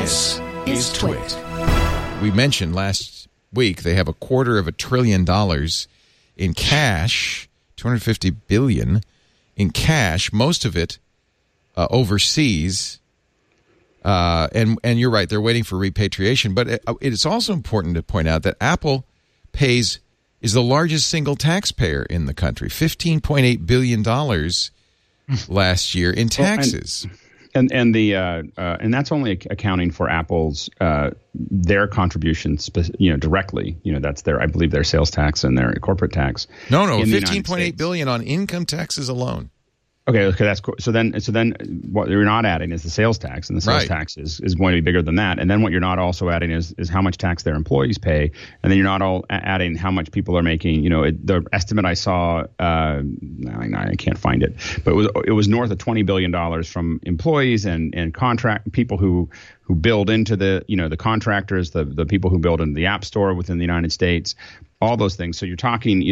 This is Twit. We mentioned last week they have $250 billion in cash, $250 billion in cash, most of it overseas. And you're right, they're waiting for repatriation. But it is also important to point out that Apple is the largest single taxpayer in the country, $15.8 billion last year in taxes. And that's only accounting for Apple's their contributions, directly. That's I believe their sales tax and their corporate tax. No, $15.8 billion on income taxes alone. Okay, that's cool. So then, what you're not adding is the sales tax, and the sales tax is going to be bigger than that. And then what you're not also adding is how much tax their employees pay, and then you're not all adding how much people are making. The estimate I saw, I can't find it, but it was north of $20 billion from employees and contract people who build into the contractors, the people who build into the App Store within the United States. All those things. So you're talking,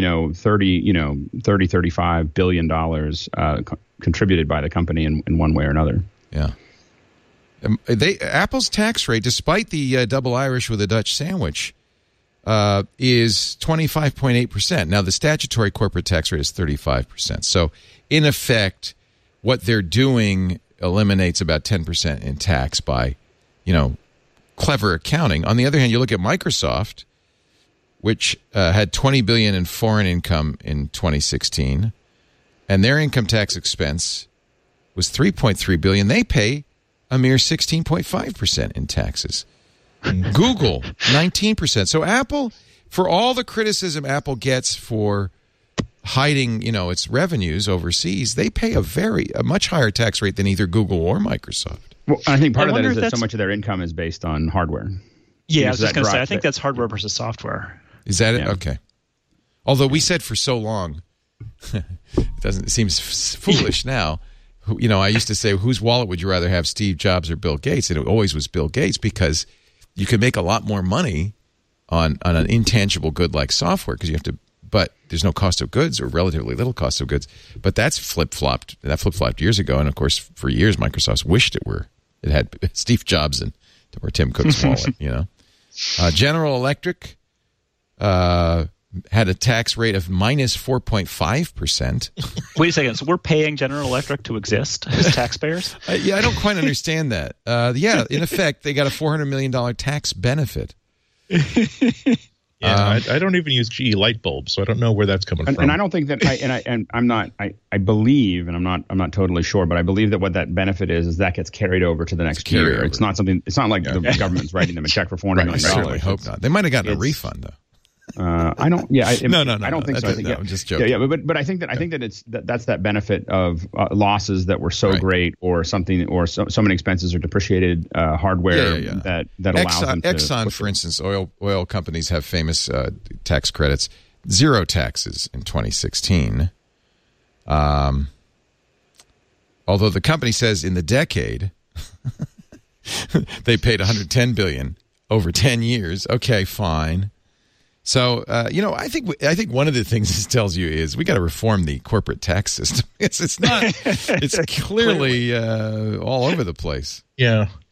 $35 billion contributed by the company in one way or another. Yeah. Apple's tax rate, despite the double Irish with a Dutch sandwich, is 25.8%. Now, the statutory corporate tax rate is 35%. So, in effect, what they're doing eliminates about 10% in tax by, clever accounting. On the other hand, you look at Microsoft, which had $20 billion in foreign income in 2016, and their income tax expense was $3.3 billion. They pay a mere 16.5% in taxes. Google, 19%. So Apple, for all the criticism Apple gets for hiding, its revenues overseas, they pay a much higher tax rate than either Google or Microsoft. Well, I think part of that is that so much of their income is based on hardware. Yeah, I was just going to say, I think that's hardware versus software. Is that it? Okay. Although we said for so long, it seems foolish now. I used to say, whose wallet would you rather have, Steve Jobs or Bill Gates? And it always was Bill Gates, because you can make a lot more money on an intangible good like software, because but there's no cost of goods, or relatively little cost of goods. But that's flip-flopped. That flip-flopped years ago. And of course, for years, Microsoft wished it had Steve Jobs or Tim Cook's wallet, General Electric had a tax rate of minus 4.5%. Wait a second. So we're paying General Electric to exist as taxpayers? Yeah, I don't quite understand that. In effect, they got a $400 million tax benefit. I don't even use GE light bulbs, so I don't know where that's coming from. And I don't think that I believe, and I'm not totally sure, but I believe that what that benefit is that gets carried over to the next year. It's not like the government's writing them a check for $400 million. I certainly hope not. They might have gotten a refund though. I don't. Yeah, no. I don't think so. I'm just joking. Yeah, but I think that that's that benefit of losses that were so great, or something, or so many expenses or depreciated hardware that allows them to. Exxon, for instance, oil companies have famous tax credits. Zero taxes in 2016. Although the company says in the decade they paid $110 billion over 10 years. Okay, fine. So, I think one of the things this tells you is we got to reform the corporate tax system. It's clearly all over the place. Yeah.